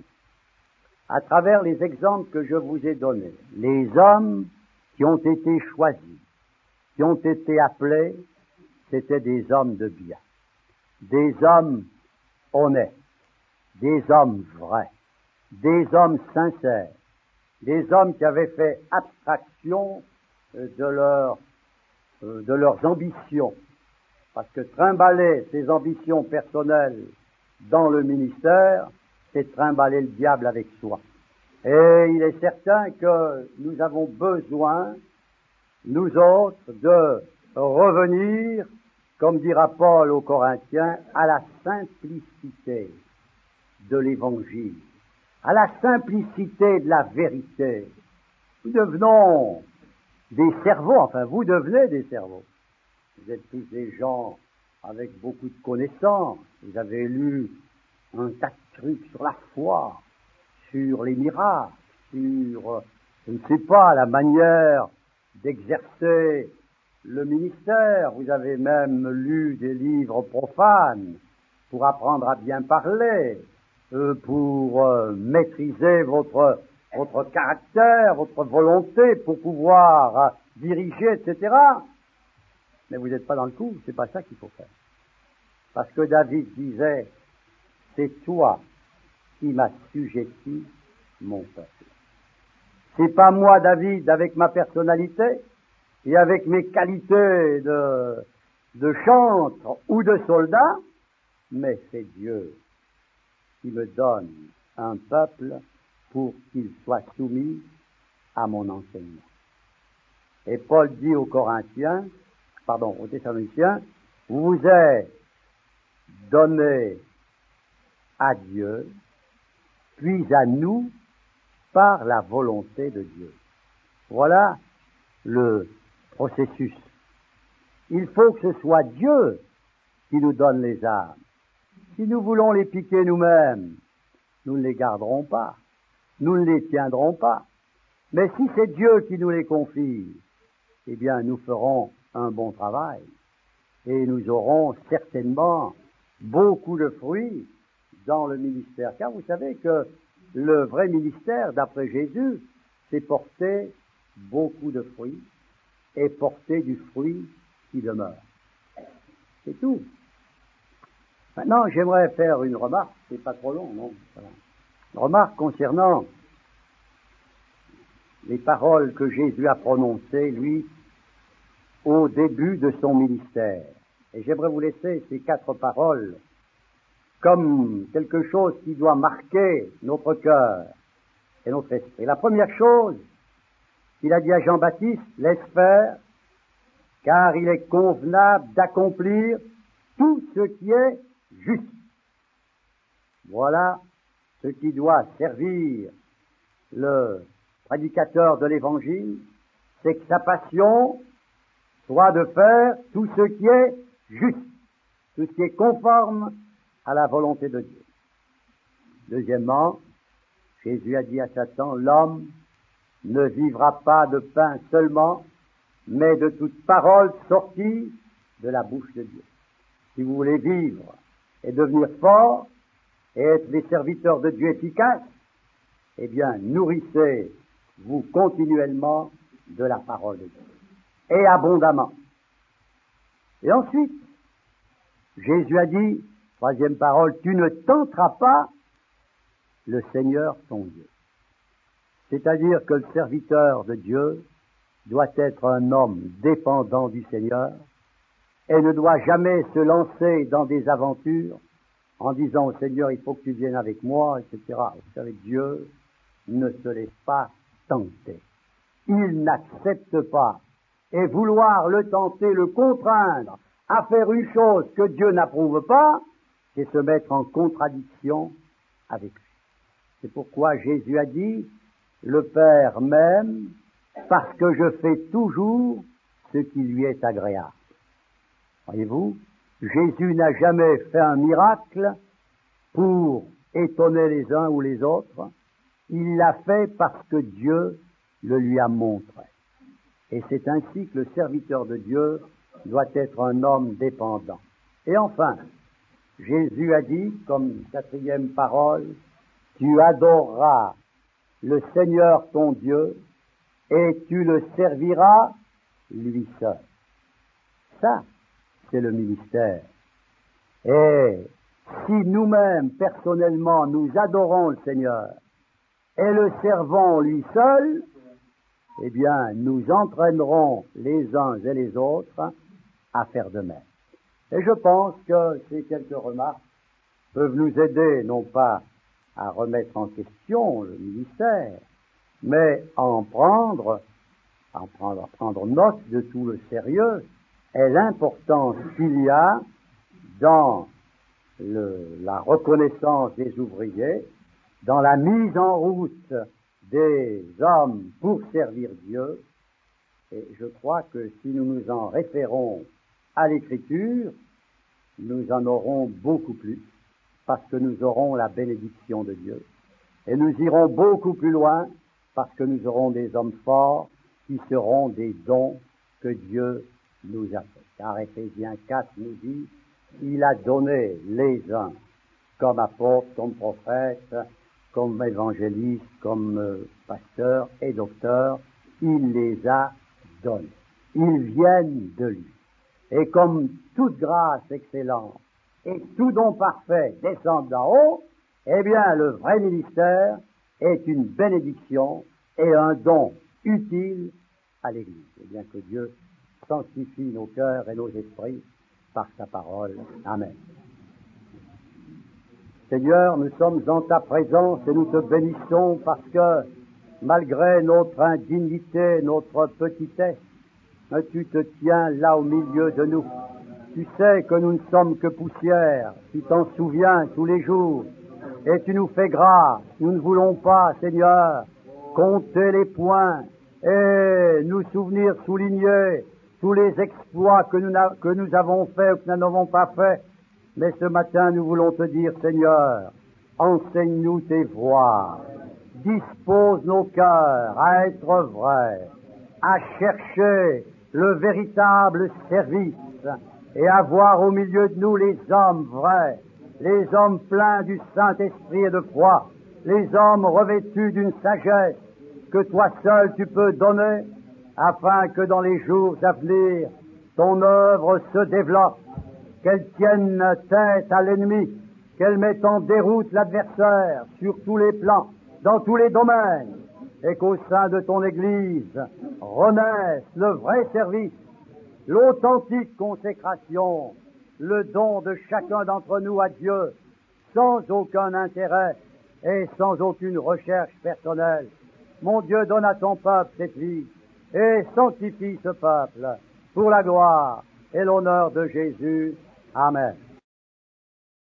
à travers les exemples que je vous ai donnés, les hommes qui ont été choisis, qui ont été appelés, c'étaient des hommes de bien, des hommes honnêtes, des hommes vrais, des hommes sincères, des hommes qui avaient fait abstraction de, leur, de leurs ambitions. Parce que trimballer ses ambitions personnelles dans le ministère, c'est trimballer le diable avec soi. Et il est certain que nous avons besoin, nous autres, de revenir, comme dira Paul aux Corinthiens, à la simplicité de l'Évangile, à la simplicité de la vérité. Nous devenons des cerveaux, enfin vous devenez des cerveaux. Vous êtes tous des gens avec beaucoup de connaissances. Vous avez lu un tas de trucs sur la foi, sur les miracles, sur, je ne sais pas, la manière d'exercer le ministère. Vous avez même lu des livres profanes pour apprendre à bien parler, euh, pour euh, maîtriser votre, votre caractère, votre volonté, pour pouvoir euh, diriger, et cetera. Mais vous n'êtes pas dans le coup, c'est pas ça qu'il faut faire. Parce que David disait, c'est toi qui m'as sujetti mon peuple. C'est pas moi, David, avec ma personnalité et avec mes qualités de, de chantre ou de soldat, mais c'est Dieu qui me donne un peuple pour qu'il soit soumis à mon enseignement. Et Paul dit aux Corinthiens, pardon, aux Thessaloniciens, vous êtes donné à Dieu, puis à nous, par la volonté de Dieu. Voilà le processus. Il faut que ce soit Dieu qui nous donne les âmes. Si nous voulons les piquer nous-mêmes, nous ne les garderons pas, nous ne les tiendrons pas. Mais si c'est Dieu qui nous les confie, eh bien nous ferons un bon travail et nous aurons certainement beaucoup de fruits dans le ministère. Car vous savez que le vrai ministère, d'après Jésus, c'est porter beaucoup de fruits et porter du fruit qui demeure. C'est tout. Maintenant, j'aimerais faire une remarque, c'est pas trop long, non? Voilà. Une remarque concernant les paroles que Jésus a prononcées, lui, au début de son ministère. Et j'aimerais vous laisser ces quatre paroles comme quelque chose qui doit marquer notre cœur et notre esprit. La première chose qu'il a dit à Jean-Baptiste, laisse faire, car il est convenable d'accomplir tout ce qui est juste. Voilà ce qui doit servir le prédicateur de l'Évangile, c'est que sa passion soit de faire tout ce qui est juste, tout ce qui est conforme à la volonté de Dieu. Deuxièmement, Jésus a dit à Satan, l'homme ne vivra pas de pain seulement, mais de toute parole sortie de la bouche de Dieu. Si vous voulez vivre et devenir fort et être des serviteurs de Dieu efficaces, eh bien, nourrissez-vous continuellement de la parole de Dieu, et abondamment. Et ensuite, Jésus a dit, troisième parole, tu ne tenteras pas le Seigneur ton Dieu. C'est-à-dire que le serviteur de Dieu doit être un homme dépendant du Seigneur et ne doit jamais se lancer dans des aventures en disant au Seigneur, il faut que tu viennes avec moi, et cetera. Vous savez, Dieu ne se laisse pas tenter. Il n'accepte pas. Et vouloir le tenter, le contraindre à faire une chose que Dieu n'approuve pas, c'est se mettre en contradiction avec lui. C'est pourquoi Jésus a dit, le Père m'aime parce que je fais toujours ce qui lui est agréable. Voyez-vous, Jésus n'a jamais fait un miracle pour étonner les uns ou les autres. Il l'a fait parce que Dieu le lui a montré. Et c'est ainsi que le serviteur de Dieu doit être un homme dépendant. Et enfin, Jésus a dit, comme quatrième parole, tu adoreras le Seigneur ton Dieu et tu le serviras lui seul. Ça, c'est le ministère. Et si nous-mêmes, personnellement, nous adorons le Seigneur et le servons lui seul, eh bien, nous entraînerons les uns et les autres à faire de même. Et je pense que ces quelques remarques peuvent nous aider, non pas à remettre en question le ministère, mais à en prendre, à en prendre, à prendre note de tout le sérieux et l'importance qu'il y a dans le, la reconnaissance des ouvriers, dans la mise en route des hommes pour servir Dieu. Et je crois que si nous nous en référons à l'Écriture, nous en aurons beaucoup plus, parce que nous aurons la bénédiction de Dieu. Et nous irons beaucoup plus loin, parce que nous aurons des hommes forts qui seront des dons que Dieu nous a fait. Car Éphésiens quatre nous dit, il a donné les uns comme apôtres, comme prophètes, comme évangélistes, comme euh, pasteurs et docteurs, il les a donnés. Ils viennent de lui. Et comme toute grâce excellente et tout don parfait descendent d'en haut, eh bien, le vrai ministère est une bénédiction et un don utile à l'Église. Et bien que Dieu sanctifie nos cœurs et nos esprits par sa parole. Amen. Seigneur, nous sommes en ta présence et nous te bénissons parce que, malgré notre indignité, notre petitesse, tu te tiens là au milieu de nous. Tu sais que nous ne sommes que poussière, tu t'en souviens tous les jours, et tu nous fais grâce. Nous ne voulons pas, Seigneur, compter les points et nous souvenir, souligner tous les exploits que nous, que nous avons faits ou que nous n'avons pas faits. Mais ce matin, nous voulons te dire, Seigneur, enseigne-nous tes voies, dispose nos cœurs à être vrais, à chercher le véritable service et à voir au milieu de nous les hommes vrais, les hommes pleins du Saint-Esprit et de foi, les hommes revêtus d'une sagesse que toi seul tu peux donner, afin que dans les jours à venir, ton œuvre se développe, qu'elle tienne tête à l'ennemi, qu'elle mette en déroute l'adversaire sur tous les plans, dans tous les domaines, et qu'au sein de ton Église renaisse le vrai service, l'authentique consécration, le don de chacun d'entre nous à Dieu, sans aucun intérêt et sans aucune recherche personnelle. Mon Dieu, donne à ton peuple cette vie et sanctifie ce peuple pour la gloire et l'honneur de Jésus. Amen.